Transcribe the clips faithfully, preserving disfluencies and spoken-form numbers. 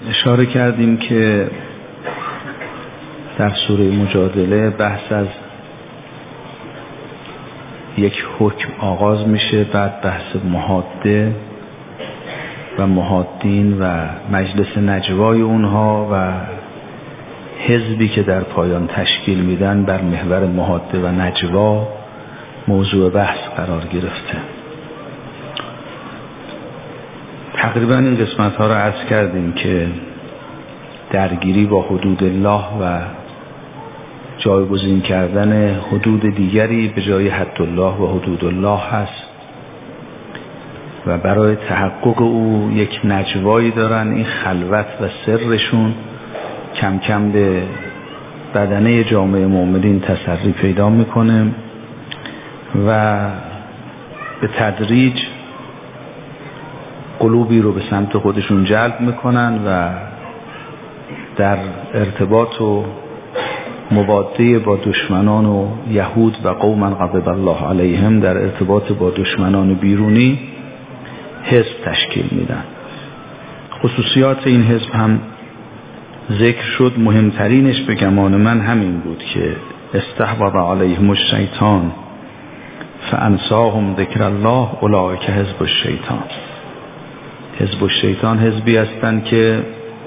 اشاره کردیم که در سوره مجادله بحث از یک حکم آغاز میشه، بعد بحث محاده و محادین و مجلس نجوای اونها و حزبی که در پایان تشکیل میدن بر محور محاده و نجوا موضوع بحث قرار گرفته. تقریبا این قسمت ها را عرض کردیم که درگیری با حدود الله و جایگزین کردن حدود دیگری به جای حد الله و حدود الله هست و برای تحقق او یک نجوایی دارن. این خلوت و سرشون کم کم به بدنه جامعه مؤمنین تسری پیدا میکنه و به تدریج قلوبی رو به سمت خودشون جلب میکنن و در ارتباط و مباده با دشمنان و یهود و قوما غضب الله علیهم در ارتباط با دشمنان بیرونی حزب تشکیل میدن. خصوصیات این حزب هم ذکر شد. مهمترینش به گمان من همین بود که استحوذ علیهم الشیطان فانساهم ذکر الله اولئک حزب الشیطان. حزب الشیطان حزبی هستند که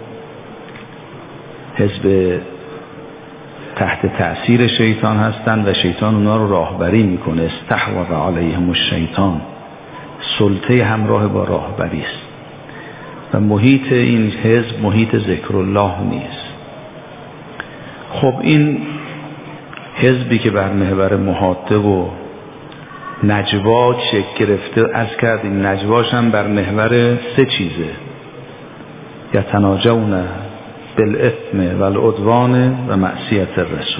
حزب تحت تأثیر شیطان هستند و شیطان اونا رو راهبری میکنه. استحوذ علیهم الشیطان، سلطه همراه با راهبری است و محیط این حزب محیط ذکر الله نیست. خب این حزبی که بر محور محاده و نجوا شکل گرفته، از کردیم نجواش هم بر محور سه چیزه: یتناجون بالاثم والعدوان و معصیت الرسول.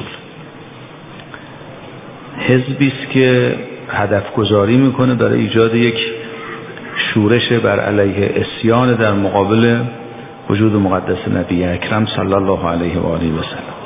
حزبی است که هدف گذاری میکنه برای ایجاد یک شورش بر علیه عصیان در مقابل وجود مقدس نبی اکرم صلی الله علیه و آله و سلم.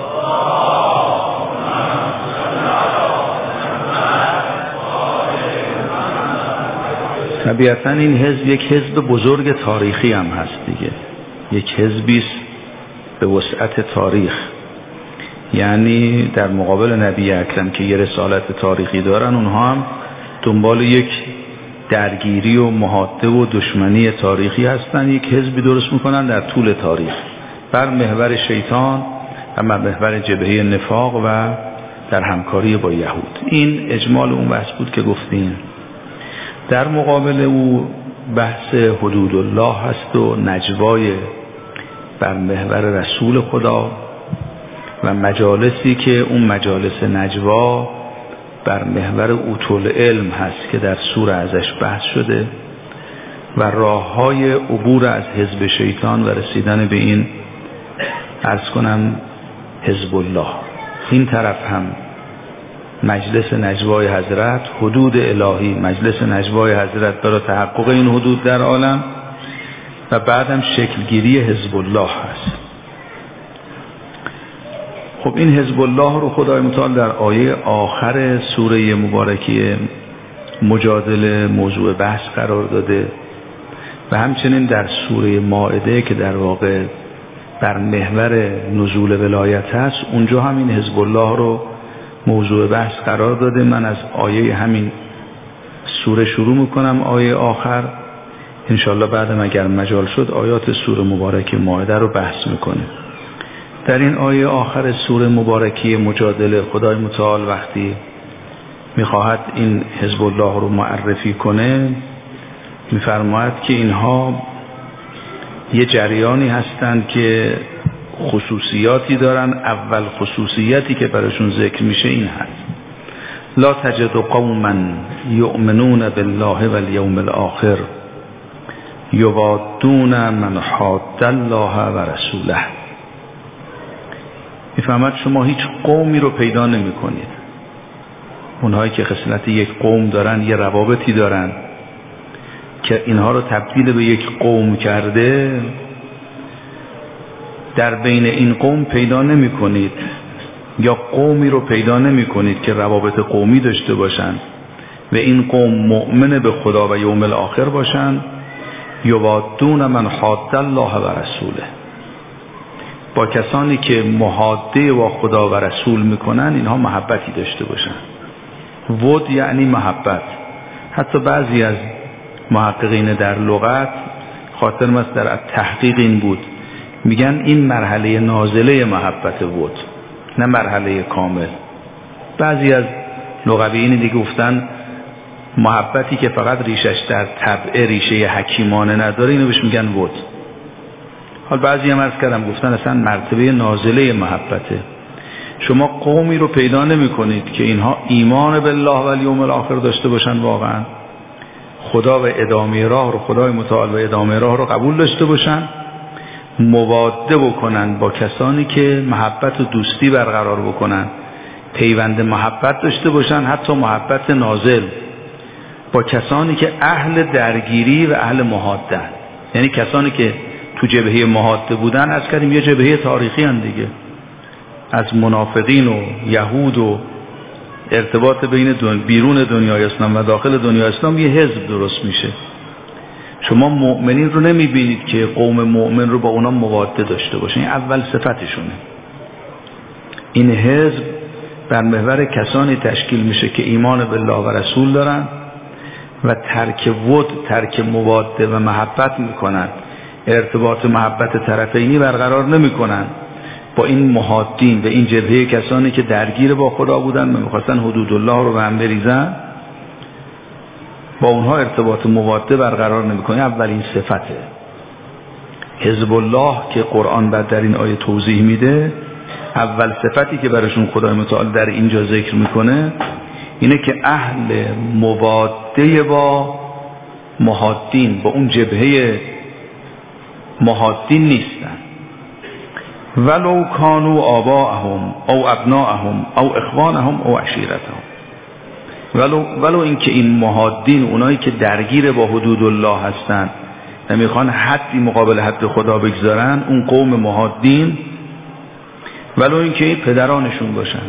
طبیعتاً این حزب یک حزب بزرگ تاریخی هم هست دیگه، یک حزبی است به وسعت تاریخ، یعنی در مقابل نبی اکرم که یه رسالت تاریخی دارن، اونها هم دنبال یک درگیری و محاده و دشمنی تاریخی هستن. یک حزبی درست میکنن در طول تاریخ بر محور شیطان و بر محور جبهه نفاق و در همکاری با یهود. این اجمال اون بحث بود که گفتیم. در مقابل او بحث حدود الله هست و نجوای بر محور رسول خدا و مجالسی که اون مجالس نجوا بر محور اوتول علم هست که در سوره ازش بحث شده و راه های عبور از حزب شیطان و رسیدن به این عرض کنم حزب الله. این طرف هم مجلس نجوای حضرت، حدود الهی، مجلس نجوای حضرت برای تحقق این حدود در عالم و بعدم شکلگیری حزب الله هست. خب این حزب الله رو خدای متعال در آیه آخر سوره مبارکه مجادله موضوع بحث قرار داده و همچنین در سوره مائده که در واقع بر محور نزول ولایت هست، اونجا هم این حزب الله رو موضوع بحث قرار داده. من از آیه همین سوره شروع میکنم، آیه آخر انشالله بعدم اگر مجال شد آیات سوره مبارکه مائده رو بحث میکنه. در این آیه آخر سوره مبارکه مجادله خدای متعال وقتی میخواهد این حزب الله رو معرفی کنه میفرماید که اینها یه جریانی هستند که خصوصیاتی دارن. اول خصوصیتی که براشون ذکر میشه این هست: لا تجد قوما یؤمنون بالله والیوم الاخر یوادون من حاد الله و رسوله. میفهمد شما هیچ قومی رو پیدا نمی کنید، اونهایی که خصلت یک قوم دارن، یه روابطی دارن که اینها رو تبدیل به یک قوم کرده، در بین این قوم پیدا نمی کنید، یا قومی رو پیدا نمی کنید که روابط قومی داشته باشن و این قوم مؤمن به خدا و یوم الاخر باشن. یوادون من حاد الله و رسوله. با کسانی که محاده با خدا و رسول میکنن اینها محبتی داشته باشن. ود یعنی محبت. حتی بعضی از محققین در لغت، خاطرم است در تحقیق این بود، میگن این مرحله نازله محبت ود، نه مرحله کامل. بعضی از لغویین دیگه گفتن محبتی که فقط ریشش در طبع ریشه حکیمانه نداره اینو بهش میگن ود. حال بعضی هم عرض کردم گفتن اصلا مرتبه نازله محبته. شما قومی رو پیدا نمی کنید که اینها ایمان بالله و الیوم الاخر داشته باشن، واقعا خدا و ادامه راه رو، خدای متعال و ادامه راه رو قبول داشته باشن، مواده بکنن با کسانی که محبت و دوستی برقرار بکنن، پیوند محبت داشته باشن، حتی محبت نازل با کسانی که اهل درگیری و اهل محادن. یعنی کسانی که تو جبهه محاده بودن، از کردیم یه جبهه تاریخی هم دیگه، از منافقین و یهود و ارتباط بین دن... بیرون دنیای اسلام و داخل دنیای اسلام یه حزب درست میشه. شما مؤمنین رو نمیبینید که قوم مؤمن رو با اونا مواده داشته باشن، این اول صفتشونه. این حزب بر محور کسانی تشکیل میشه که ایمان بالله و رسول دارن و ترک ود، ترک مواده و محبت میکنن، ارتباط محبت طرفینی برقرار نمیکنن با این محادین و این جبهه کسانی که درگیر با خدا بودن و میخواستن حدود الله رو به هم بریزن، با اونها ارتباط مواده برقرار نمیکنه. اولین صفته حزب الله که قرآن بعد در این آیه توضیح میده، اول صفتی که براشون خدای متعال در اینجا ذکر میکنه اینه که اهل مواده با محادین، با اون جبهه محادین نیستن. ولو کانوا آباءهم او ابناءهم او اخوانهم او عشیرتهم. ولو ولو اینکه این محادین، اونایی که درگیر با حدود الله هستن و میخوان حدی مقابل حد خدا بگذارن، اون قوم محادین، ولو اینکه این پدرانشون باشن،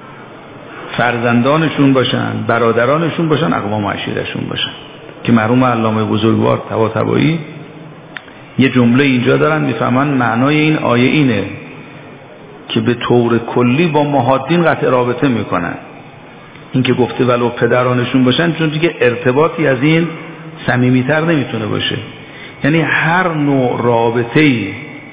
فرزندانشون باشن، برادرانشون باشن، اقوام و عشیرشون باشن، که مرحوم علامه بزرگوار طباطبایی یه جمله اینجا دارن میفهمن معنای این آیه اینه که به طور کلی با محادین قطع رابطه میکنن. این که گفته ولو پدرانشون باشن، چون دیگه ارتباطی از این صمیمیتر نمیتونه باشه. یعنی هر نوع رابطه‌ای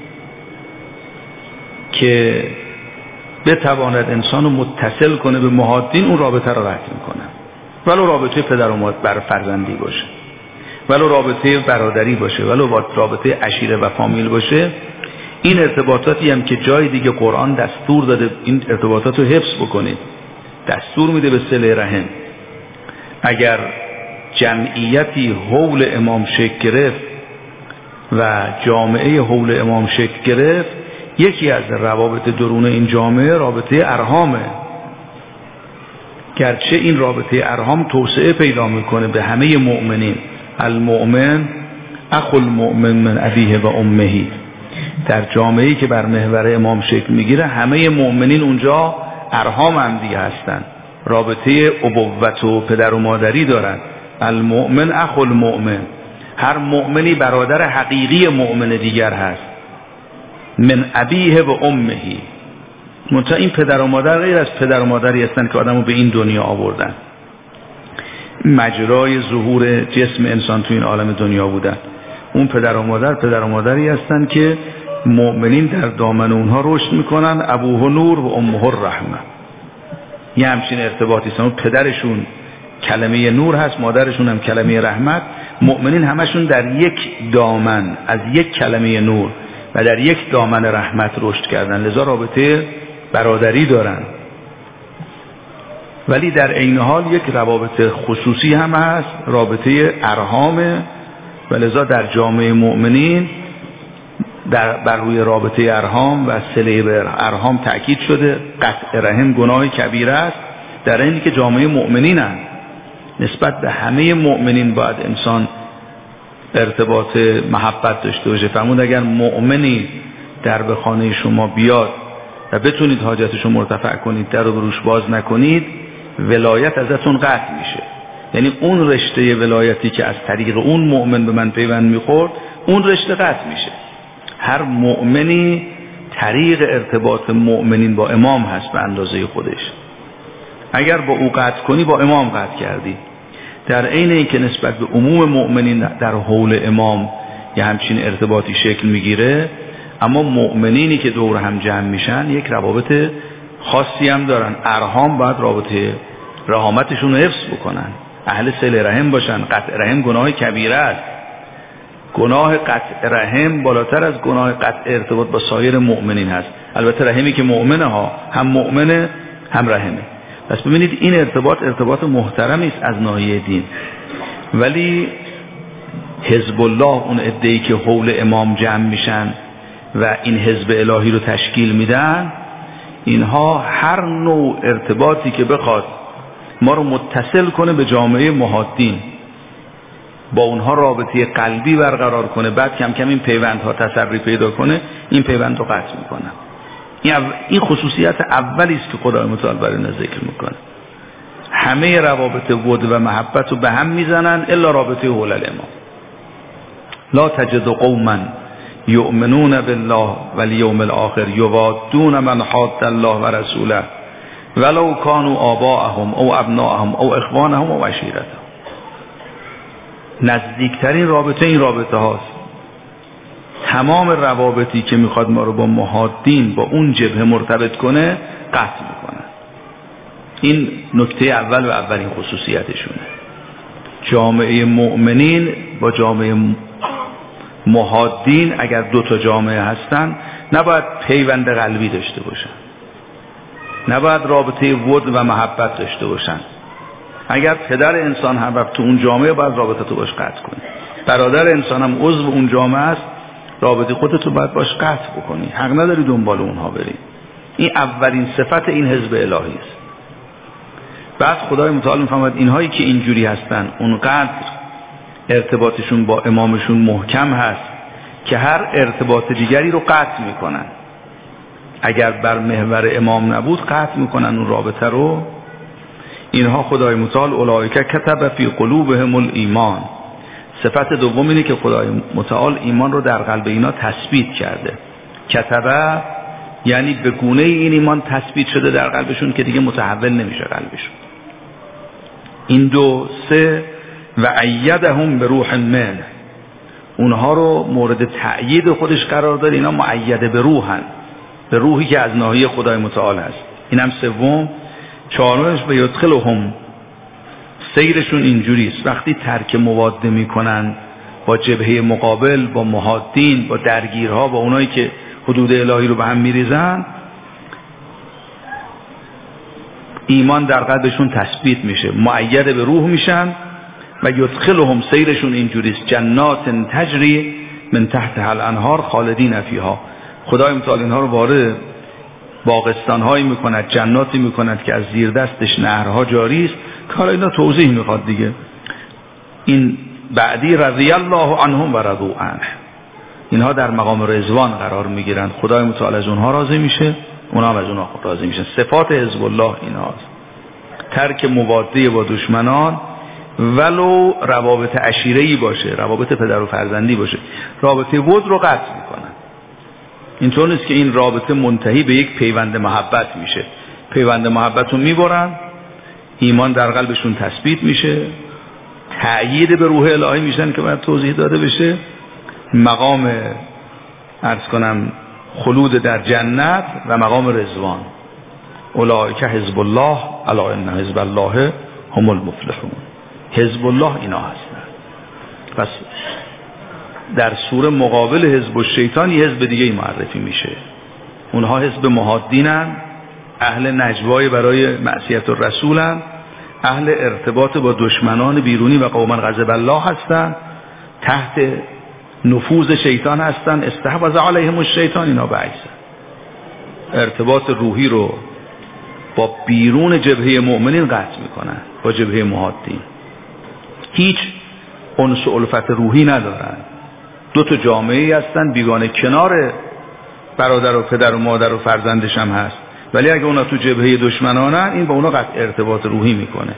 که بتواند انسانو متصل کنه به محادین، اون رابطه رو قطع میکنن. ولو رابطه پدر و مادر بر فرزندی باشه، ولو رابطه برادری باشه، ولو رابطه عشیره و فامیل باشه. این ارتباطاتی هم که جای دیگه قرآن دستور داده این ارتباطات رو حفظ بکنید، دستور میده به صله رحم. اگر جمعیتی حول امام شکل گرفت و جامعه حول امام شکل گرفت، یکی از روابط درون این جامعه رابطه ارحامه، گرچه این رابطه ارحام توسعه پیدا میکنه به همه مؤمنین. المؤمن اخو المؤمن من ابیه و امهی. در جامعه‌ای که بر محور امام شکل میگیره، همه مؤمنین اونجا ارحام هم دیگه هستن، رابطه ابوت و پدر و مادری دارن. المؤمن اخو المؤمن، هر مؤمنی برادر حقیقی مؤمن دیگر هست. من ابیه و امهی، منتها این پدر و مادر غیر از پدر و مادری هستن که آدمو به این دنیا آوردن، مجرای ظهور جسم انسان تو این عالم دنیا بودن. اون پدر و مادر پدر و مادری هستن که مؤمنین در دامن اونها رشد میکنن. ابوه نور و امه الرحمه، یه همچین ارتباطی هستن. پدرشون کلمه نور هست، مادرشون هم کلمه رحمت. مؤمنین همشون در یک دامن از یک کلمه نور و در یک دامن رحمت رشد کردن، لذا رابطه برادری دارن. ولی در عین حال یک روابط خصوصی هم هست، رابطه ارحامه، و لذا در جامعه مؤمنین در بر روی رابطه ارحام و صله به ارحام تأکید شده. قطع رحم گناه کبیره است، در اینی که جامعه مؤمنینن، نسبت به همه مؤمنین باید انسان ارتباط محبت داشته باشه. فرمود اگر مؤمنی در به خانه شما بیاد و بتونید حاجتشو مرتفع کنید، در رو بروش باز نکنید، ولایت ازتون قطع میشه. یعنی اون رشته ولایتی که از طریق اون مؤمن به من پیوند میخورد، اون رشته قطع میشه. هر مؤمنی طریق ارتباط مؤمنین با امام هست به اندازه خودش. اگر با او قطع کنی با امام قطع کردی. در عین اینکه نسبت به عموم مؤمنین در حول امام یه همچین ارتباطی شکل میگیره، اما مؤمنینی که دور هم جمع میشن یک روابط خاصی هم دارن. ارحام باید رابطه رحامتشون رو حفظ بکنن، اهل صله رحم باشن. قطع رحم گناه کبیره است. گناه قطع رحم بالاتر از گناه قطع ارتباط با سایر مؤمنین هست. البته رحمی که مؤمنه ها، هم مؤمنه هم رحمه. پس ببینید این ارتباط ارتباط محترمی است از ناحیه دین. ولی حزب الله، اون عده‌ای که حول امام جمع میشن و این حزب الهی رو تشکیل میدن، اینها هر نوع ارتباطی که بخواد ما رو متصل کنه به جامعه محادین، با اونها رابطه قلبی برقرار کنه، بعد کم کم این پیوندها تسری پیدا کنه، این پیوند رو قطع میکنه. این خصوصیت اولی است که خدای متعال برای اینا ذکر میکنه. همه روابط ود و محبت رو به هم میزنن الا رابطه حول الامام. لا تجد قوما یؤمنون بالله والیوم الاخر یوادون من حاد الله و رسوله ولو كانوا آباءهم او ابناءهم او اخوانهم او عشیرتهم. نزدیکترین رابطه این رابطه هاست. تمام روابطی که میخواد ما رو با محادین، با اون جبهه مرتبط کنه، قطع میکنه. این نکته اول و اولین خصوصیتشونه. جامعه مؤمنین با جامعه محادین اگر دو تا جامعه هستن نباید پیوند قلبی داشته باشن، نباید رابطه ود و محبت داشته باشن. اگر پدر انسان هم رفت تو اون جامعه باید رابطه تو باش قطع کنی. برادر انسان هم عضو اون جامعه است، رابطه خودتو باید باش قطع بکنی. حق نداری دنبال اونها بری. این اولین صفت این حزب الهی است. بعد خدای متعال میفهمد اینهایی که اینجوری هستن اونقدر ارتباطشون با امامشون محکم هست که هر ارتباط دیگری رو قطع میکنن. اگر بر محور امام نبود قطع میکنن اون رابطه رو. اینها خدای متعال اولئک کتب فی قلوبهم الایمان. صفت دوم اینه که خدای متعال ایمان رو در قلب اینا تثبیت کرده. کتبه یعنی به گونه این ایمان تثبیت شده در قلبشون که دیگه متحول نمیشه قلبشون. این دو سه و ایدهم به روح من، اونها رو مورد تأیید خودش قرار داره. اینا مؤیده به روحن، به روحی که از ناحیه خدای متعال هست. اینم سوم. چهارمش به یدخلهم، سیرشون اینجوری است وقتی ترک مواده میکنن با جبهه مقابل، با محادین، با درگیرها، با اونایی که حدود الهی رو به هم میریزن، ایمان در قلبشون تثبیت میشه، مؤید به روح میشن. و یدخلهم، سیرشون اینجوری است جنات تجری من تحتها الانهار خالدین فیها. خدای متعال اینها رو وارد باغستان‌هایی میکند، جناتی میکند که از زیر دستش نهرها جاری است. کار اینا توضیح میخواد دیگه. این بعدی رضی الله عنهم و رضوا عنه، اینها در مقام رضوان قرار میگیرند. خدای متعال از اونها راضی میشه، اونها هم از اونها راضی میشن. صفات حزب الله ایناست. ترک مواده با دشمنان، ولو روابط عشیره‌ای باشه، روابط پدر و فرزندی باشه، رابطه ود رو قطع میکنن. اینطور نیست که این رابطه منتهی به یک پیوند محبت میشه. پیوند محبت رو میبرن، ایمان در قلبشون تثبیت میشه، تأیید به روح الهی میشن که باید توضیح داده بشه. مقام عرض کنم خلود در جنت و مقام رضوان. اولئک حزب الله الا ان حزب الله هم المفلحون. حزب الله اینا هستن. پس در سوره مقابل حزب الشیطان یه حزب دیگه معرفی میشه. اونها حزب محادینن، اهل نجوای برای معصیت الرسولن، اهل ارتباط با دشمنان بیرونی و قوم غضب الله هستن، تحت نفوذ شیطان هستن. استحوذ علیهم الشیطان، اینا بعیسن. ارتباط روحی رو با بیرون جبهه مؤمنین قطع میکنن، با جبهه محادین. هیچ انس و الفت روحی ندارن. دو تا جامعه هستن بیگانه، کنار برادر و پدر و مادر و فرزندش هم هست، ولی اگه اونا تو جبهه دشمنانن این با اونا قطع ارتباط روحی میکنه.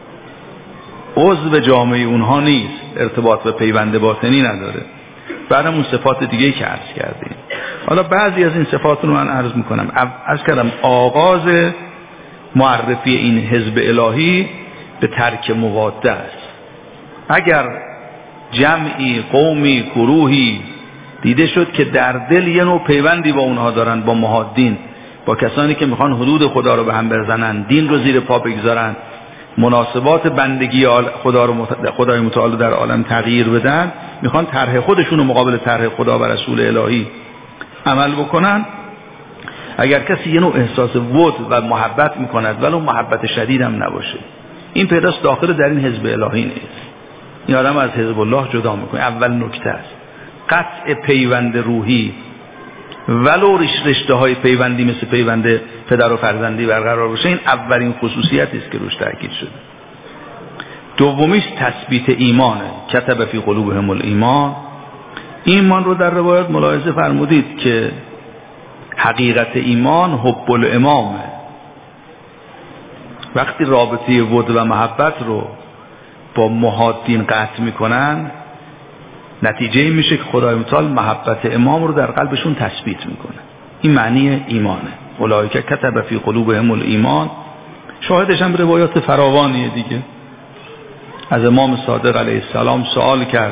عضو جامعه اونها نیست، ارتباط و پیوند باطنی نداره. بعدم اون صفات دیگه که عرض کردیم. حالا بعضی از این صفات رو من عرض میکنم. از کردم آغاز معرفی این حزب الهی به ترک مواده است. اگر جمعی، قومی، گروهی دیده شد که در دل یه نوع پیوندی با اونها دارن، با محادین، با کسانی که میخوان حدود خدا رو به هم بزنن، دین رو زیر پا بگذارن، مناسبات بندگی خدا رو خدای متعال در عالم تغییر بدن، میخوان طرح خودشون رو مقابل طرح خدا و رسول الهی عمل بکنن، اگر کسی یه نوع احساس ود و محبت میکند ولو محبت شدید هم نباشه، این پیداست داخل در این حزب الهی نیست. این آدم از حزب الله جدا میکنه. اول نکته است قطع پیوند روحی ولو رشته های پیوندی مثل پیوند پدر و فرزندی برقرار باشه. این اولین خصوصیتی است که روش تاکید شده. دومیش تثبیت ایمانه. کتب فی قلوبهم الایمان. ایمان رو در روایت ملاحظه فرمودید که حقیقت ایمان حب الامامه. وقتی رابطه ود و محبت رو با محادین قطع میکنن، نتیجه این میشه که خدای متعال محبت امام رو در قلبشون تثبیت میکنه. این معنی ایمانه. اولئک کتب فی قلوبهم الایمان. شاهدش هم روایات فراوانیه دیگه. از امام صادق علیه السلام سوال کرد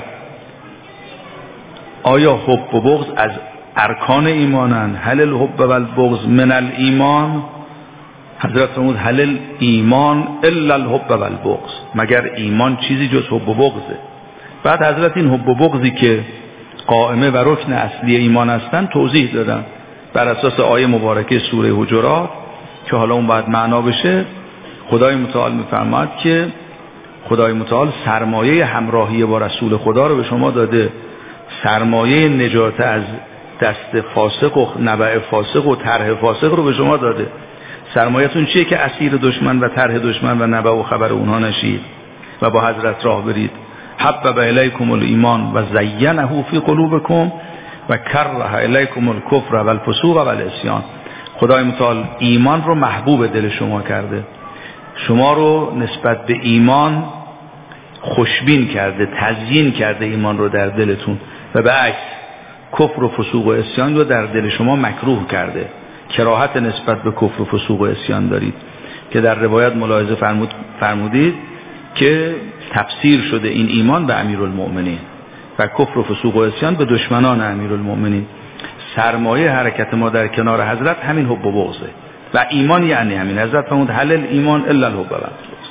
آیا حب و بغض از ارکان ایمانن؟ هل الحب و البغض من الایمان؟ حضرت فرمود هل الایمان الا الحب و البغض. مگر ایمان چیزی جز حب و بغضه؟ بعد حضرت این حب و بغضی که قائمه و رکن اصلی ایمان هستن توضیح دادن بر اساس آیه مبارکه سوره حجرات که حالا اون باید معنا بشه. خدای متعال میفرماد که خدای متعال سرمایه همراهی با رسول خدا رو به شما داده، سرمایه نجات از دست فاسق و نبع فاسق و طرح فاسق رو به شما داده. سرمایه‌تون چیه که اسیر دشمن و طرح دشمن و نبع و خبر اونها نشید و با حضرت راه برید. حبب الیکم الایمان و زینه فی قلوبکم و کره الیکم الکفر و الفسوق و العصیان. خدای متعال ایمان رو محبوب دل شما کرده، شما رو نسبت به ایمان خوشبین کرده، تزیین کرده ایمان رو در دلتون، و به عکس کفر و فسوق و عصیان رو در دل شما مکروه کرده. کراهت نسبت به کفر و فسوق و عصیان دارید که در روایت ملاحظه فرمود فرمودید که تفسیر شده این ایمان به امیرالمؤمنین و کفر و فسوق و عصیان به دشمنان امیرالمؤمنین. سرمایه حرکت ما در کنار حضرت همین حب و بغضه و ایمان یعنی همین. حضرت فرمود هل الایمان الا الحب و البغض.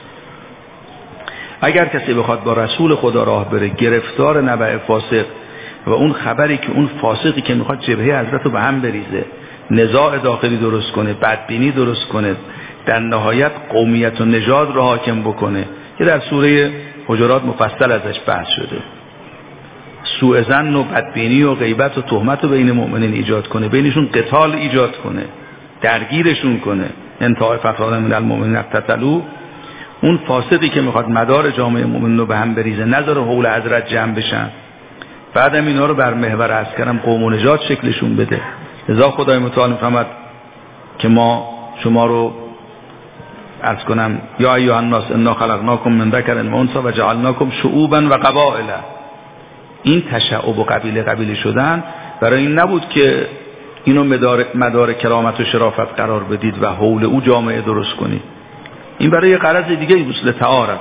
اگر کسی بخواد با رسول خدا راه بره گرفتار نبع فاسق و اون خبری که اون فاسقی که میخواد جبهه حضرت رو به هم بریزه، نزاع داخلی درست کنه، بدبینی درست کنه، در نهایت قومیت و نژاد رو حاکم بکنه که در سوره حجرات مفصل ازش بحث شده، سوء ظن و بدبینی و غیبت و تهمت رو بین مؤمنین ایجاد کنه، بینشون قتال ایجاد کنه، درگیرشون کنه، انتهای فساد من المؤمنین اقتتلوا. اون فاسقی که میخواد مدار جامعه مؤمنین رو به هم بریزه، نذاره حول حضرت جمع بشن، بعدم اینا رو بر محور عسکرم قوم و نژاد شکلشون بده. لذا خدای متعال میفرماد که ما شما رو عرض کنم یا ایها الناس انا خلقناکم من ذکر و انثی و جعلناکم شعوبا و قبائل. این تشعب و قبیله قبیله شدن برای این نبود که اینو مدار, مدار کرامت و شرافت قرار بدید و حول او جامعه درست کنید. این برای یه غرض دیگه مثل تعارف،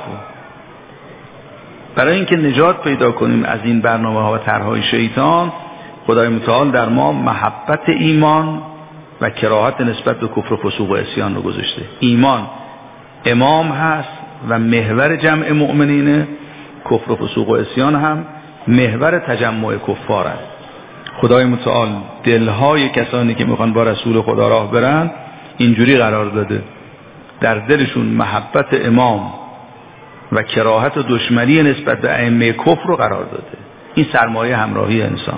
برای اینکه نجات پیدا کنیم از این برنامه ها و طرحهای شیطان. خدای متعال در ما محبت ایمان و کراهت نسبت به کفر و فسوق و عصیان رو گذاشته. ایمان امام هست و محور جمع مؤمنینه، کفر و فسوق و عصیان هم محور تجمع کفار است. خدای متعال دلهای کسانی که میخوان با رسول خدا راه برن اینجوری قرار داده، در دلشون محبت امام و کراهت و دشمنی نسبت به ائمه کفر رو قرار داده. این سرمایه همراهی انسان.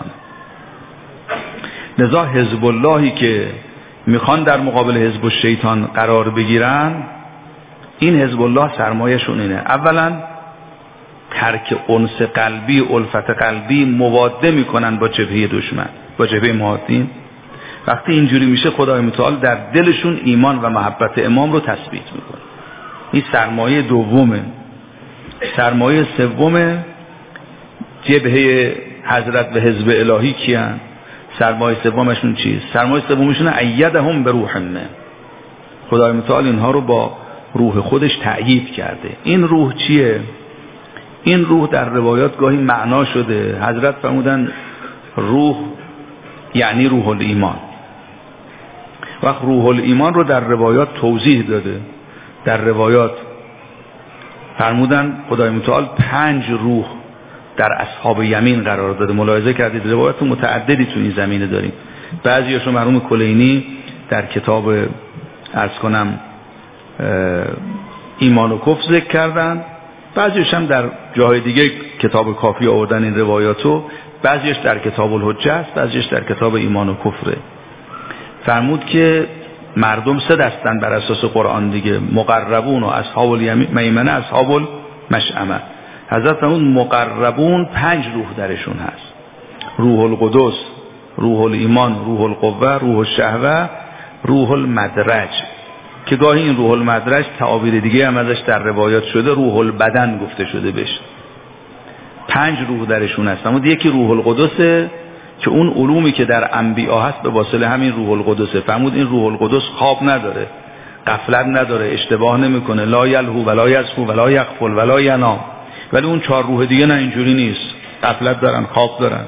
لذا حزب اللهی که میخوان در مقابل حزب الشیطان قرار بگیرن، این حزب الله سرمایه‌شون اینه. اولا ترک انس قلبی، الفت قلبی، مواده میکنن با جبهه دشمن، با جبهه محادین. وقتی اینجوری میشه خدای متعال در دلشون ایمان و محبت امام رو تثبیت میکنه. این سرمایه دومه. سرمایه سوم جبهه حضرت و حزب الهی کیان؟ سرمایه سومشون چیست؟ سرمایه سومشون ایدهم به روح منه. خدای متعال اینها رو با روح خودش تأیید کرده. این روح چیه؟ این روح در روایات گاهی معنا شده. حضرت فرمودن روح یعنی روح الایمان. وقت روح الایمان رو در روایات توضیح داده. در روایات فرمودن خدای متعال پنج روح در اصحاب یمین قرار داده. ملاحظه کردید روایات متعددی تو این زمینه داریم. بعضیاشو مرحوم کلینی در کتاب عرض کنم ایمان و کفر ذکر کردن، بعضیش هم در جاهای دیگه کتاب کافی آوردن این روایاتو، بعضیش در کتاب الحجه است، بعضیش در کتاب ایمان و کفره. فرمود که مردم سه دستن بر اساس قرآن دیگه، مقربون و اصحاب المیمنه، اصحاب المشأمه. حضرت فرمود مقربون پنج روح درشون هست: روح القدس، روح الایمان، روح القوه، روح الشهوه، روح المدرج. که گاهی این روح المدرج تعابیر دیگه هم ازش در روایات شده، روح البدن گفته شده بشه. پنج روح درشون هست. فرمود یکی روح القدسه که اون علومی که در انبیا هست به واسطه همین روح القدسه. فرمود این روح القدس خواب نداره، غفلت نداره، اشتباه نمیکنه، لا یلهو ولا یسهو ولا یغفل ولا ینام. ولی اون چهار روح دیگه نه، اینجوری نیست، غفلت دارن، خواب دارن.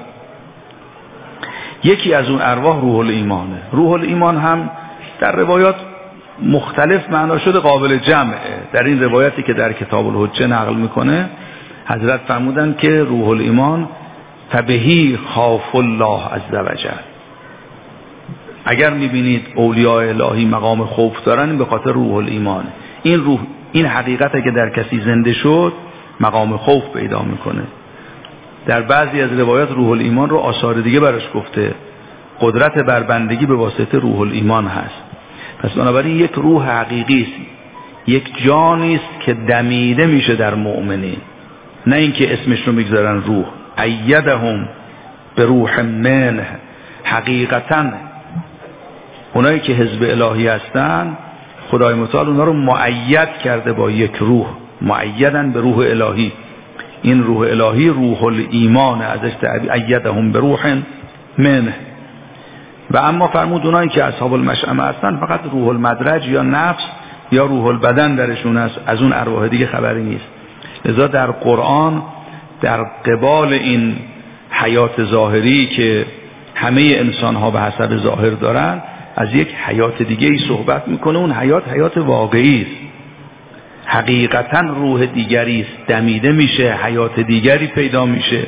یکی از اون ارواح روح الایمانه. روح الایمان هم در روایات مختلف معنا شده، قابل جمعه. در این روایتی که در کتاب الحجه نقل میکنه حضرت فرمودن که روح الایمان فبهی خاف الله عز وجل. اگر میبینید اولیاء الهی مقام خوف دارن به خاطر روح الایمان. این روح، این حقیقت که در کسی زنده شد مقام خوف پیدا میکنه. در بعضی از روایات روح الایمان رو آثار دیگه براش گفته، قدرت بر بندگی به واسطه روح الایمان هست. پس بنابراین یک روح حقیقی است، یک جانی است که دمیده میشه در مؤمنین، نه اینکه اسمش رو میگذارن روح. ایدهم به روح منه. حقیقتا اونایی که حزب الهی هستن خدای متعال اونا رو مؤید کرده با یک روح، مؤیدن به روح الهی. این روح الهی روح الایمان، ازش تعبیر ایدهم به روح منه. و اما فرمود اونایی که اصحاب المشأمه هستن فقط روح المدرج یا نفس یا روح البدن درشون است، از اون ارواح دیگه خبری نیست. لذا در قرآن در قبال این حیات ظاهری که همه انسان ها به حسب ظاهر دارن از یک حیات دیگه ای صحبت میکنه. اون حیات حیات واقعی است، حقیقتا روح دیگری است، دمیده میشه، حیات دیگری پیدا میشه.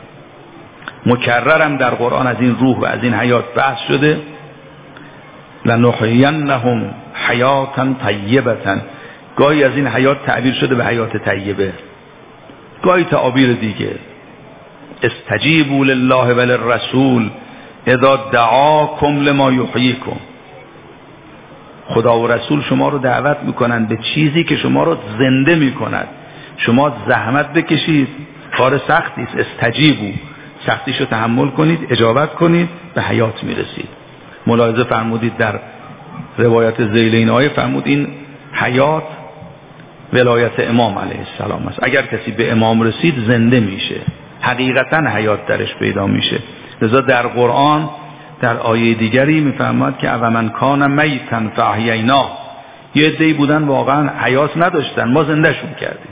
مکررم در قرآن از این روح و از این حیات بحث شده. لنحیینهم حیاتا طیبه. گاهی از این حیات تعبیر شده به حیات طیبه، گاهی تعبیر دیگه. استجیبوا لله وللرسول اذا دعاکم لما یحییکم. خدا و رسول شما رو دعوت میکنن به چیزی که شما رو زنده میکند. شما زحمت بکشید، کار سختی است. استجیبوا، سختیشو تحمل کنید، اجابت کنید، به حیات میرسید. ملاحظه فرمودید در روایت ذیل این آیه فرمود این حیات ولایت امام علیه السلام است. اگر کسی به امام رسید زنده میشه، حقیقتا حیات درش پیدا میشه. لذا در قرآن در آیه دیگری میفرماد که او من کان میتا فاحییناه. یه عده‌ای بودن واقعا حیات نداشتن، ما زندهشون کردیم.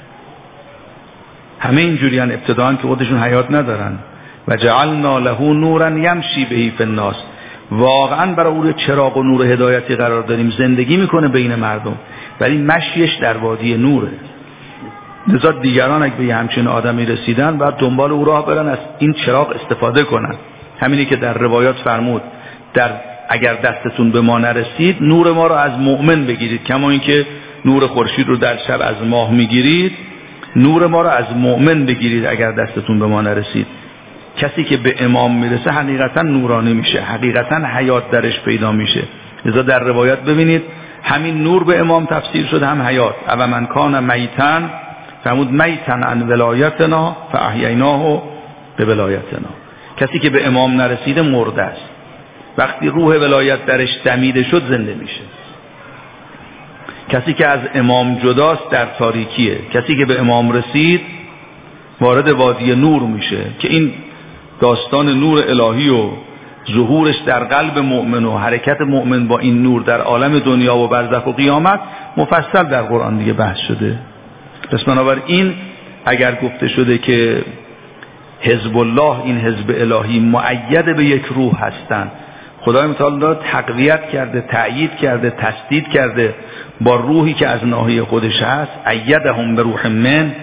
همه اینجوریان ابتداً که خودشون حیات ندارن. و جعلنا له نورا یمشی به فی الناس. واقعا برای او چراغ و نور هدایتی قرار داریم، زندگی میکنه بین مردم، ولی مشیش در وادی نوره. لذا دیگران اگه به همچین آدمی رسیدن بعد دنبال او راه برن، از این چراغ استفاده کنن. همینی که در روایات فرمود در اگر دستتون به ما نرسید نور ما رو از مؤمن بگیرید، کما اینکه نور خورشید رو در شب از ماه میگیرید، نور ما رو از مؤمن بگیرید اگر دستتون به ما نرسید. کسی که به امام میرسه حقیقتا نورانی میشه، حقیقتا حیات درش پیدا میشه. لذا در روایات ببینید همین نور به امام تفسیر شد، هم حیات. او من کان میتن فرمود میتن عن ولایتنا فاحییناه به ولایتنا. کسی که به امام نرسیده مرده است. وقتی روح ولایت درش دمیده شد زنده میشه. کسی که از امام جداست در تاریکیه. کسی که به امام رسید وارد وادی نور میشه، که این داستان نور الهی و ظهورش در قلب مؤمن و حرکت مؤمن با این نور در عالم دنیا و برزخ و قیامت مفصل در قرآن دیگه بحث شده. پس بنابراین اگر گفته شده که حزب الله، این حزب الهی مؤید به یک روح هستند، خدای متعال تقویت کرده، تأیید کرده، تسدید کرده با روحی که از ناحیه خودش هست، ایدهم به روح من.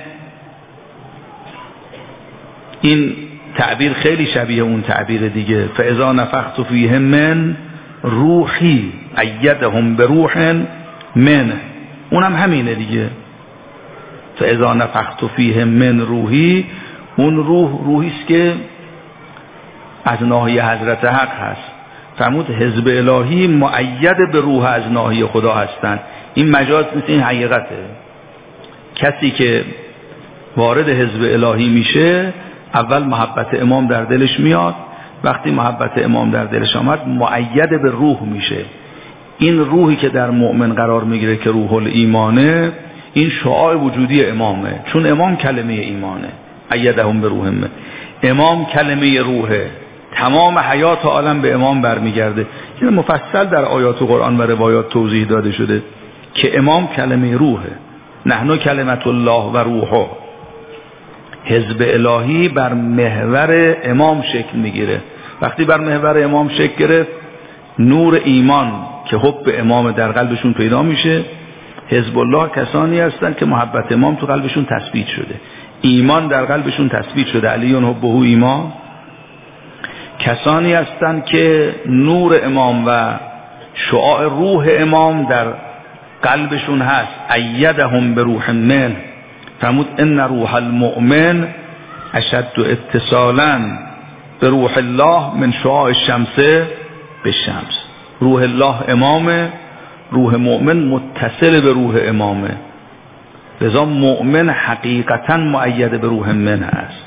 این تعبیر خیلی شبیه اون تعبیر دیگه، فاذا نفخت فیه من روحی ایدهم به روح من، اونم همینه دیگه. فاذا نفخت فیه من روحی، اون روح روحی است که از ناحیه حضرت حق هست. فرمود حزب الهی مؤید به روح از ناحیه خدا هستند. این مجاز نیست، این حقیقته. کسی که وارد حزب الهی میشه اول محبت امام در دلش میاد، وقتی محبت امام در دلش آمد مؤید به روح میشه. این روحی که در مؤمن قرار میگیره که روح الایمانه، این شعاع وجودی امامه، چون امام کلمه ایمانه. ایدهم به روح من، امام کلمه روحه، تمام حیات عالم به امام برمیگرده. این مفصل در آیات قرآن و روایات توضیح داده شده که امام کلمه روحه. نحن کلمت الله و روحه. حزب الهی بر محور امام شکل میگیره. وقتی بر محور امام شکل گرفت، نور ایمان که حب امام در قلبشون پیدا میشه. حزب الله کسانی هستند که محبت امام تو قلبشون تثبیت شده، ایمان در قلبشون تثبیت شده. علی حبه ایمان. کسانی هستند که نور امام و شعاع روح امام در قلبشون هست. ایدهم به روح من. فرمود ان روح المؤمن اشد اتصالا به روح الله من شعاع الشمس به شمس. روح الله امامه، روح مؤمن متصل به روح امامه، لذا مؤمن حقیقتا مؤید به روح من هست.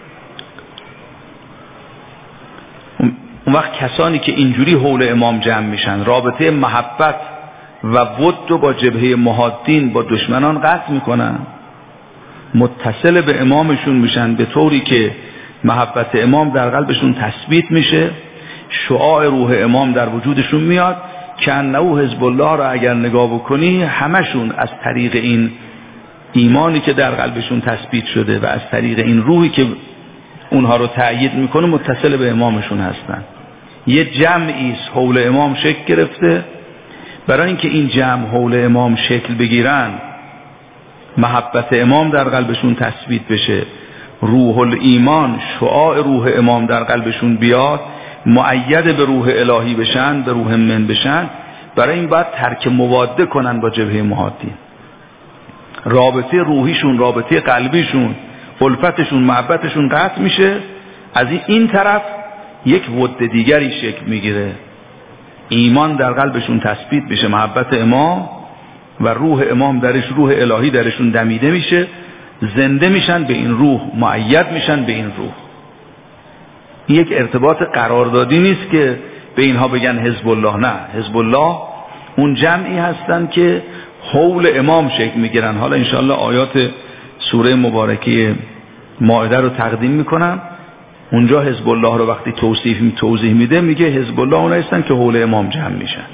اون وقت کسانی که اینجوری حول امام جمع میشن، رابطه محبت و ود رو با جبهه محادین، با دشمنان قطع میکنن، متصل به امامشون میشن به طوری که محبت امام در قلبشون تثبیت میشه، شعاع روح امام در وجودشون میاد که انه حزب الله را اگر نگاه بکنی همشون از طریق این ایمانی که در قلبشون تثبیت شده و از طریق این روحی که اونها رو تأیید میکنه متصل به امامشون هستن. یه جمعی است حول امام شکل گرفته. برای اینکه این جمع حول امام شکل بگیرن، محبت امام در قلبشون تثبیت بشه، روح الایمان، شعاع روح امام در قلبشون بیاد، مؤید به روح الهی بشن، به روح من بشن، برای این باید ترک مواده کنن با جبهه محادین. رابطه روحیشون، رابطه قلبیشون، الفتشون، محبتشون قطع میشه. از این طرف یک ود دیگری شکل میگیره، ایمان در قلبشون تثبیت بشه، محبت امام و روح امام درش، روح الهی درشون دمیده میشه، زنده میشن به این روح، مؤید میشن به این روح. این یک ارتباط قراردادی نیست که به اینها بگن حزب الله. نه، حزب الله اون جمعی هستن که حول امام شکل میگیرن. حالا انشاءالله آیات سوره مبارکه مائده رو تقدیم میکنم. اونجا حزب الله رو وقتی توصیف می توضیح میده میگه حزب الله اونایی هستن که حول امام جمع میشن.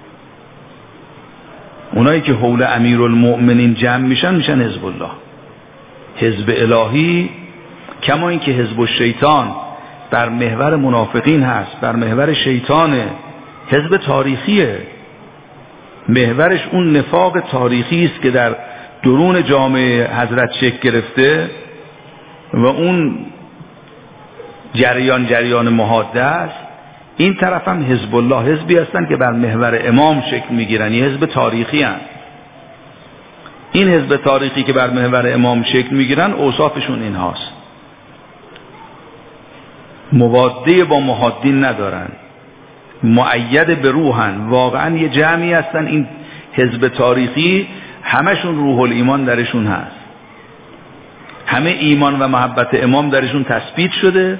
اونایی که حول امیرالمؤمنین جمع میشن میشن حزب الله. حزب الهی کما اینکه حزب الشیطان بر محور منافقین هست، بر محور شیطانه، حزب تاریخیه. محورش اون نفاق تاریخی است که در درون جامعه حضرت شکل گرفته و اون جریان جریان محاده است. این طرف هم حزب الله، حزبی هستن که بر محور امام شکل میگیرن، یه حزب تاریخی هستن. این حزب تاریخی که بر محور امام شکل میگیرن اوصافشون این هاست: مواده با محادین ندارن، مؤید به روحن. واقعا یه جمعی هستن این حزب تاریخی، همشون روح الایمان درشون هست، همه ایمان و محبت امام درشون تثبیت شده.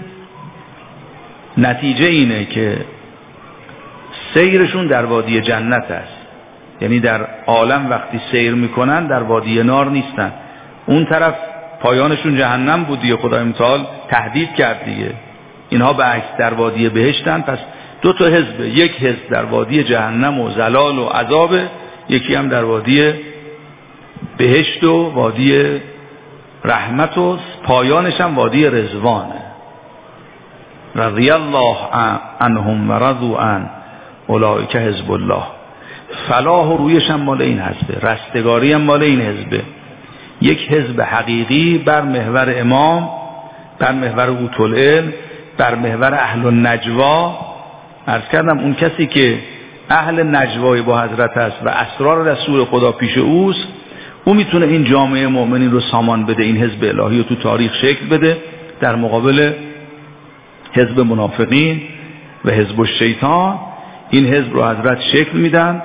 نتیجه اینه که سیرشون در وادی جنت است. یعنی در عالم وقتی سیر میکنن در وادی نار نیستن. اون طرف پایانشون جهنم بود دیگه، خدای متعال تهدید کرد دیگه. اینها به عکس در وادی بهشتن. پس دو تا حزب، یک حزب در وادی جهنم و زلال و عذاب، یکی هم در وادی بهشت و وادی رحمت و پایانش هم وادی رضوانه. رضی الله عنهم و رضوا عنه اولئک حزب الله. فلاح و رویش هم مال این حزبه، رستگاری هم مال این حزبه. یک حزب حقیقی بر محور امام، بر محور اوت‌العلم، بر محور اهل النجوا. عرض کردم اون کسی که اهل نجوای با حضرت است و اسرار رسول خدا پیش اوست، او میتونه این جامعه مؤمنین رو سامان بده، این حزب الهی رو تو تاریخ شکل بده در مقابل حزب منافقین و حزب الشیطان. این حزب رو حضرت شکل میدن،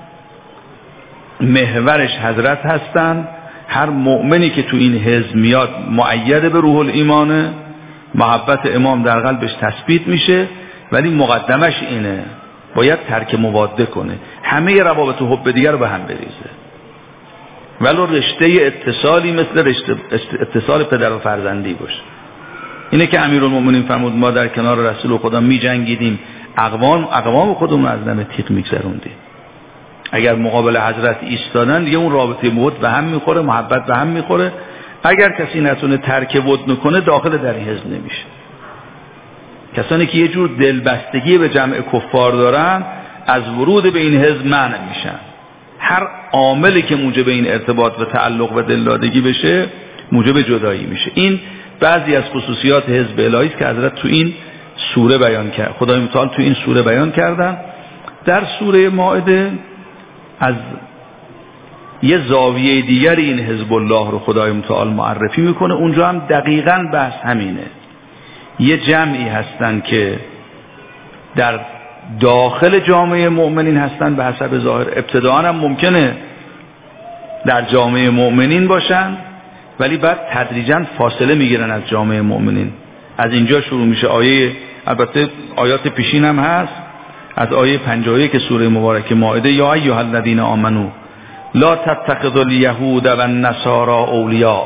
محورش حضرت هستن. هر مؤمنی که تو این حزب میاد مؤید به روح الایمانه، محبت امام در قلبش تثبیت میشه، ولی مقدمش اینه باید ترک مواده کنه، همه روابط و حب دیگر رو به هم بریزه، ولو رشته اتصالی مثل رشته اتصال پدر و فرزندی باشه. اینه که امیرالمومنین فرمود ما در کنار رسول خدا می جنگیدیم، اقوام اقوام خودمون از دم تیغ میگذروندیم. اگر مقابل حضرت ایستادن دیگه اون رابطه بود به هم میخوره، محبت به هم میخوره. اگر کسی نتونه ترک ود نکنه داخل در این حزب نمیشه. کسانی که یه جور دلبستگی به جمع کفار دارن از ورود به این حزب منع میشن. هر عاملی که موجب این ارتباط و تعلق و دلدادگی بشه موجب جدایی میشه. این بعضی از خصوصیات حزب الهی است که حضرت تو این سوره بیان کرد، خدای متعال تو این سوره بیان کردن. در سوره مائده از یه زاویه دیگر این حزب الله رو خدای متعال معرفی میکنه. اونجا هم دقیقاً بحث همینه. یه جمعی هستن که در داخل جامعه مؤمنین هستن به حسب ظاهر، ابتداءً هم ممکنه در جامعه مؤمنین باشن ولی بعد تدریجاً فاصله میگیرن از جامعه مؤمنین. از اینجا شروع میشه آیه، البته آیات پیشین هم هست، از آیه پنجاه و یک سوره مبارکه مائده، یا ایها الذین آمنو لا تتخذوا الیهود و النصارى اولیاء.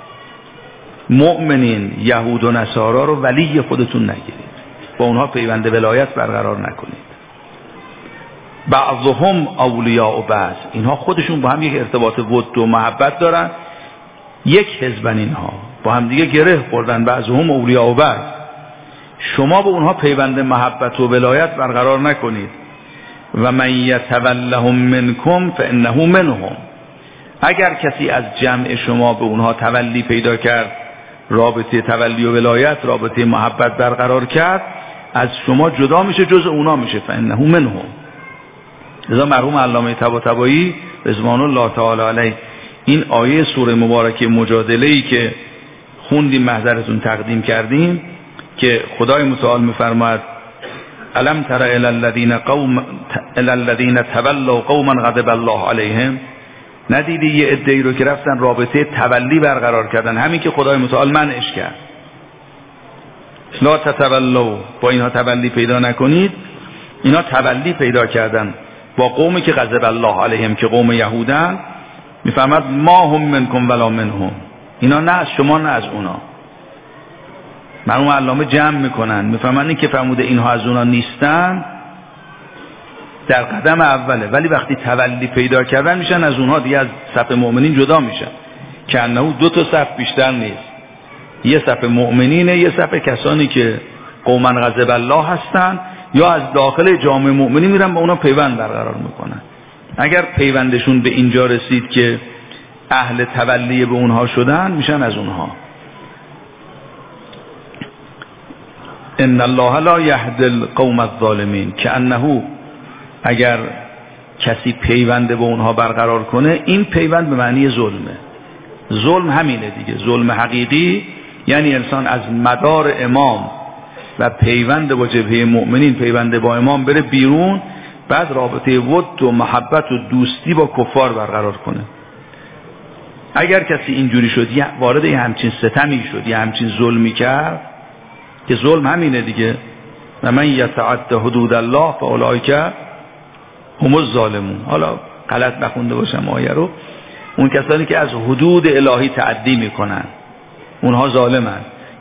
مؤمنین یهود و نصارا رو ولی خودتون نگیرید، با اونها پیوند ولایت برقرار نکنید. بعضهم اولیاء و بعض، اینها خودشون با هم یک ارتباط ود و محبت دارن، یک حزبن، اینها با هم دیگه گره خوردن. بعضهم اولیاء و بعض، شما با اونها پیوند محبت و ولایت برقرار نکنید. و من یتولهم منکم فانه منهم. اگر کسی از جمع شما به اونها تولی پیدا کرد، رابطه تولی و ولایت، رابطه محبت برقرار کرد، از شما جدا میشه، جز اونا میشه. فانه منهم. لذا مرحوم علامه طباطبایی رضوان الله تعالی علیه این آیه سوره مبارکه مجادله‌ای که خوندیم محضرتون تقدیم کردیم که خدای متعال میفرماید الم تر الی الذین قوم الی الذین تولوا قوما غضب الله علیهم. ندیدی یه عده‌ای رو که رفتن رابطه تولی برقرار کردن، همین که خدای متعال منعش کرد. لا تتولوا، با اینها تولی پیدا نکنید. اینا تولی پیدا کردن با قومی که غضب الله علیهم، که قوم یهودن. میفهمد ما هم منکم ولا منهم، اینا نه از شما نه از اونا. مرحوم علامه جمع میکنن، میفهمن این که فرموده اینها از اونا نیستن در قدم اوله، ولی وقتی تولی پیدا کردن میشن از اونها، دیگه از صف مؤمنین جدا میشن. که انه دو تا صف بیشتر نیست، یه صف مؤمنینه، یه صف کسانی که قوما غضب الله هستن، یا از داخل جامعه مؤمنین میرن با اونا پیوند برقرار میکنن. اگر پیوندشون به اینجا رسید که اهل تولی به اونها شدن، میشن از اونها. ان الله لا یهدی القوم الظالمین. که انه اگر کسی پیوند به اونها برقرار کنه، این پیوند به معنی ظلمه. ظلم همینه دیگه، ظلم حقیقی یعنی انسان از مدار امام و پیوند با جبهه مؤمنین، پیوند با امام بره بیرون، بعد رابطه ود و محبت و دوستی با کفار برقرار کنه. اگر کسی اینجوری شد، یا وارد یه همچین ستمی شد، یه همچین ظلمی کرد، که ظلم همینه دیگه، و من یتعد حدود الله فاولئک هم الظالمون. حالا غلط نخونده باشم آیه رو، اون کسانی که از حدود الهی تعدی میکنن اونها ظالمن.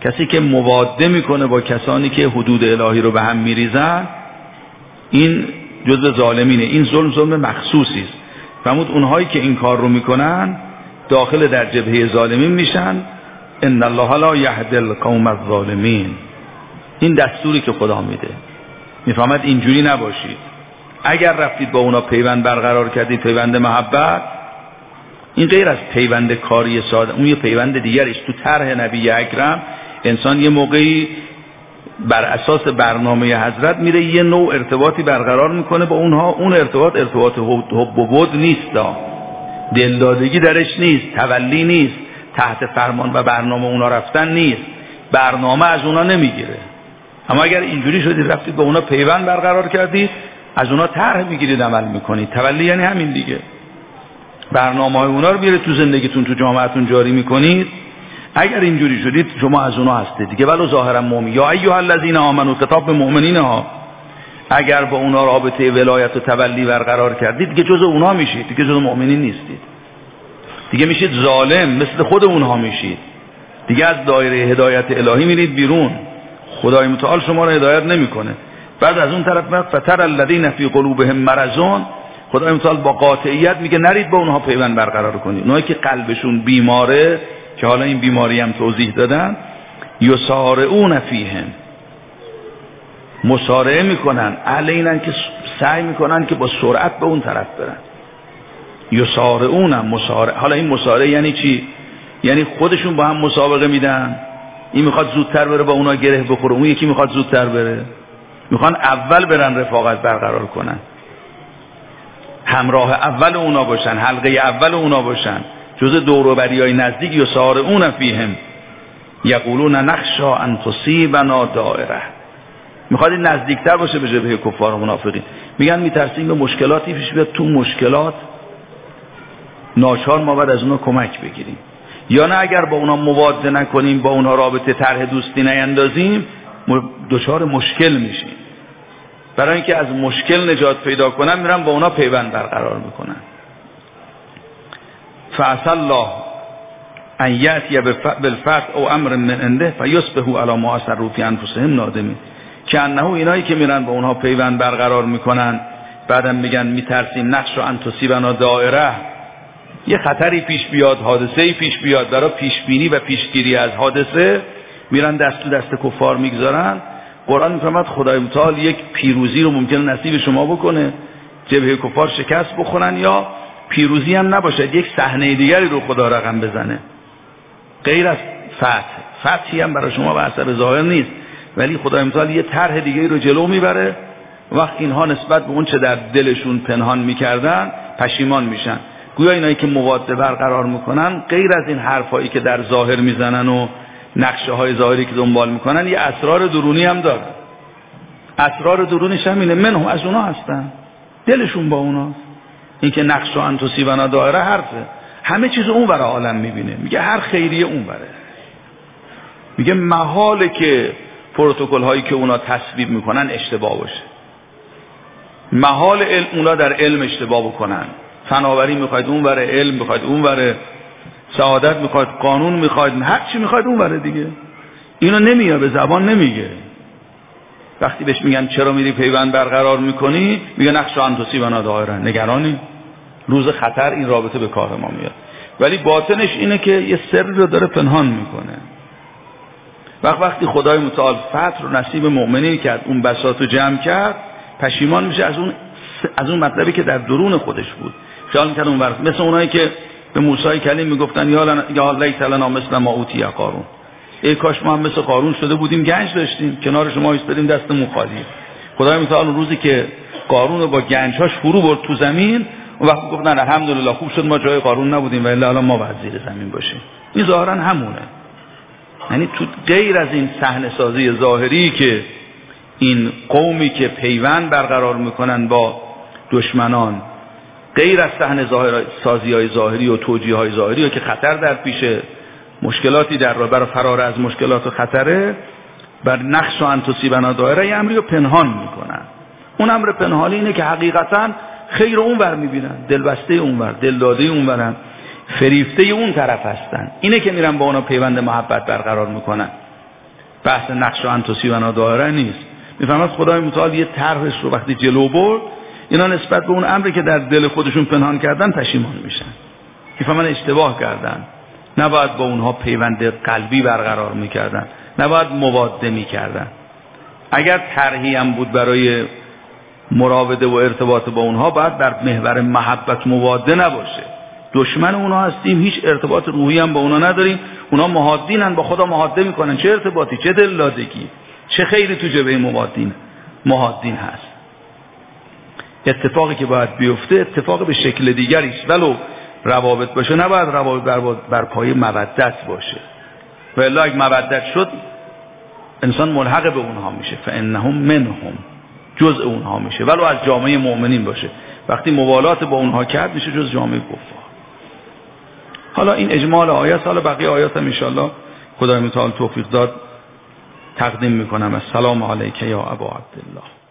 کسی که مواده میکنه با کسانی که حدود الهی رو به هم میریزن، این جزء ظالمینه. این ظلم ظلم مخصوصی است. فرمود اونهایی که این کار رو میکنن داخل در جبهه ظالمین میشن. ان الله لا یهدی القوم الظالمین. این دستوری که خدا میده. میفهمد اینجوری نباشید. اگر رفتید با اونا پیوند برقرار کردید، پیوند محبت، این غیر از پیوند کاری ساده، اون یه پیوند دیگریش. تو طرح نبی اکرم انسان یه موقعی بر اساس برنامه حضرت میره یه نوع ارتباطی برقرار میکنه با اونها. اون ارتباط ارتباط حب و بود نیست، دلدادگی درش نیست، تولی نیست، تحت فرمان و برنامه اونا رفتن نیست، برنامه از اونا نمیگیره. اما اگر اینجوری شدید رفتید با اونا پیوند برقرار کردید، از اونا طرح میگیرید، عمل میکنید. تولی یعنی همین دیگه، برنامه های اونا رو بیارید تو زندگیتون، تو جامعهتون جاری میکنید. اگر اینجوری شدید شما از اونا هستید دیگه. ولو ظاهرا مؤمن یا ایها الذین آمنوا، خطاب به مؤمنین ها، اگر با اونا رابطه ولایت و تولی برقرار کردید دیگه جزء اونا میشید، دیگه جزء مؤمنین نیستید. دیگه میشید ظالم، مثل خود اونها میشید. دیگه از دایره هدایت الهی میرید بیرون. خدای متعال شما رو هدایت نمیکنه. بعد از اون طرف میاد فتر الذین فی قلوبهم مرض. خدای متعال با قاطعیت میگه نرید با اونها پیوند برقرار کنید. اونایی که قلبشون بیماره، که حالا این بیماری هم توضیح دادن، یسارعون فیهم، مسارعه میکنن، علینن که سعی میکنن که با سرعت به اون طرف برن. یسارعون مسارعه. حالا این مسارعه یعنی چی؟ یعنی خودشون با هم مسابقه میدن، این میخواد زودتر بره با اونا گره بخوره، اون یکی میخواد زودتر بره، میخوان اول برن رفاقت برقرار کنن، همراه اول اونا باشن، حلقه اول اونا باشن، جزء دور و بریای نزدیک. یسارعون فیهم یقولون نخشى ان تصیبنا دائره. میخواد نزدیکتر باشه به جبهه کفار و منافقین. میگن میترسیم به مشکلاتی پیش بیاد، تو مشکلات ناچار ما باید از اونا کمک بگیریم. یا نه اگر با اونا مواده نکنیم، با اونا رابطه طرح دوستی نیندازیم، دچار مشکل میشیم. برای اینکه از مشکل نجات پیدا کنن میرن با اونا پیوند برقرار میکنن. فعسى الله ان یأتی بالفتح او امر من عنده فیصبحوا علی ما اسروا فی انفسهم نادمین. که انه اینایی که میرن با اونها پیوند برقرار میکنن، بعدم میگن میترسیم نخشى ان تصیبنا دائره، یه خطری پیش بیاد، حادثه‌ای پیش بیاد، برای پیشبینی و پیشگیری از حادثه میرن دست دست کفار میگذارن. قرآن میفرماد خدای متعال یک پیروزی رو ممکنه نصیب شما بکنه، جبهه کفار شکست بخورن، یا پیروزی هم نباشه، یک صحنه دیگری رو خدا رقم بزنه غیر از فتح. فتحی هم برای شما به اثر ظاهر نیست، ولی خدای متعال یه طرح دیگری رو جلو میبره. وقتی اینها نسبت به اون چه در دلشون پنهان میکردن پشیمان میشن. گویا اینایی که مواده برقرار میکنن غیر از این حرفایی که در ظاهر میزنن و نقشه های ظاهری که دنبال میکنن، یه اسرار درونی هم دارن. اسرار درونیش هم اینه، منهم، از اونا هستن، دلشون با اوناست. این که نقش و ان تصیبنا دائره حرفه، همه چیز اون ور عالم میبینه، میگه هر خیریه اون وره. میگه محاله که پروتکل هایی که اونا تصویب میکنن اشتباه باشه، محال علم اونا در علم اشتباه بکنن. فناوری میخواید اون وره، علم میخواید اون وره، سعادت میخواید، قانون میخواید، هر چی میخواید اون وره دیگه. اینو نمیاد، به زبان نمیگه. وقتی بهش میگن چرا میری پیوند برقرار میکنی، میگه نقش ان تصیبنا دائره، نگرانی روز خطر این رابطه به کار ما میاد. ولی باطنش اینه که یه سر رو داره پنهان میکنه. وقت وقتی خدای متعال فتح رو نصیب مؤمنین کرد، اون بساط رو جمع کرد، پشیمان میشه از اون از اون مطلبی که در درون خودش بود. خیال میکنه اون ورد مثل اونایی که به موسی کلیم میگفتن یا لنا یا لیت لنا مثل ما اوتی قارون، ای کاش ما هم مثل قارون شده بودیم، گنج داشتیم، کنار شما ایستادیم دستمون خالیه. خدای متعال روزی که قارون رو با گنجاش فرو برد تو زمین، اون وقت گفتن الحمدلله خوب شد ما جای قارون نبودیم و الا الان ما باید زیر زمین باشیم. این ظاهرا همونه. یعنی تو غیر از این صحنه سازی ظاهری که این قومی که پیوند برقرار میکنن با دشمنان، غیر از صحنه سازی های ظاهری و توجیه های ظاهری و که خطر در پیشه، مشکلاتی در راه برای فرار از مشکلات و خطره، بر نقش و ان تصیبنا دائره یه امری رو پنهان میکنن. اون امر پنهانی اینه که حقیقتا خیر اون ور میبینن، دلبسته اون ور، دلداده اون ورن، فریفته اون طرف هستن. اینه که میرن با اونا پیوند محبت برقرار میکنن. بحث نقش و انتوسی و دایره نیست. میفهمد خدای متعال یه طرحش رو وقتی جلو برد، اینا نسبت به اون امری که در دل خودشون پنهان کردن پشیمان میشن، میفهمن اشتباه کردن، نباید با اونها پیوند قلبی برقرار میکردن، نباید مواده میکردن. اگر طرحی هم بود برای مراوده و ارتباط با اونها، باید در محور محبت مواده نباشه. دشمن اونها هستیم، هیچ ارتباط روحی هم با اونها نداریم، اونها محادینن، با خدا محاده میکنن، چه ارتباطی، چه دلدادگی، چه خیلی تو جبهه موادین محادین هست. اتفاقی که باید بیفته اتفاق به شکل دیگری است، ولو روابط باشه نباید روابط بر, بر پای مودت باشه، و الا اگه مودت شد انسان ملحق به اونها میشه، فانهم منهم، جزء اونها میشه، ولو از جامعه مؤمنین باشه. وقتی موالات با اونها کرد میشه جز جامعه کفار. حالا این اجمال آیات، حالا بقیه آیات هم ان شاء الله خدای متعال توفیق داد تقدیم میکنم. السلام علیک یا ابا عبدالله.